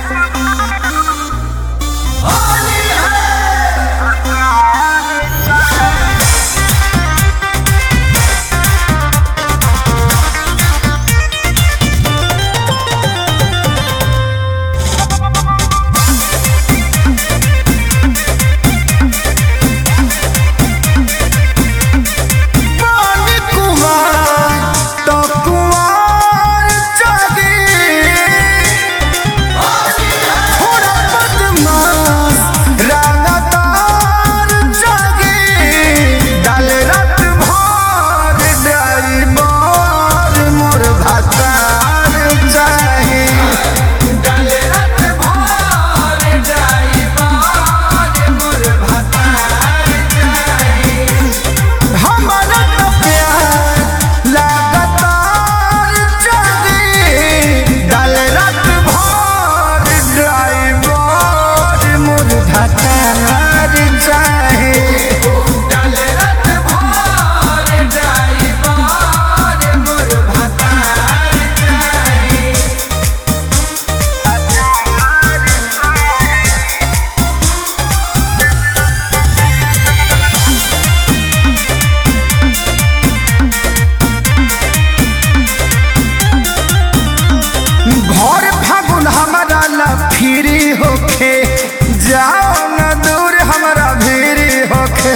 फिरी होखे जाओ न दूर हमारा भीरी होखे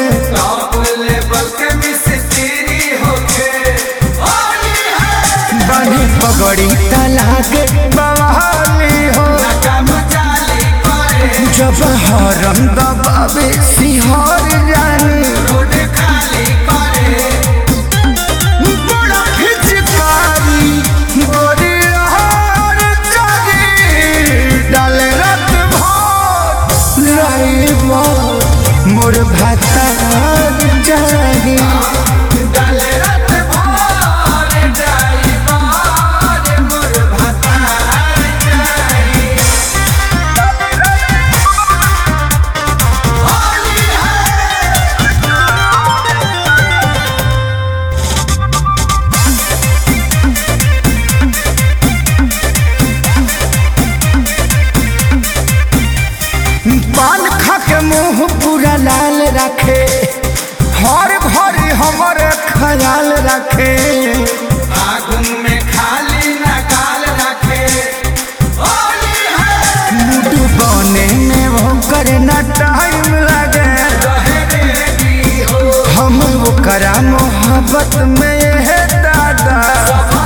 बनी पगड़ी तलाक बवाली हो जब हरम दबावे सिहर जानी बड़ा खिचकारी गोरी हर जगी डाले रात भर लाइबो मोर भातार जागी पान खा के मुंह पूरा लाल रखे हर घड़ी हमर ख्याल रखे आगुन में खाली न गाल रखे मुडू बने में वो करे न टाइम लगे हम वो करा मोहब्बत में है दादा